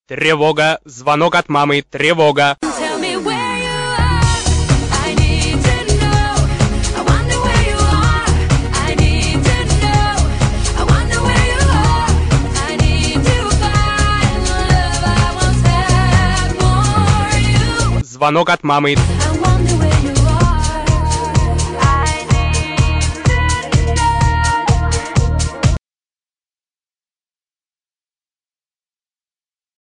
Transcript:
Тревога, звонок от мамы, тревога. Tell me where you are. I need to know. I wonder where you are. I need to know. I wonder where you are. I need to find the love I once had for you. Звонок от мамы.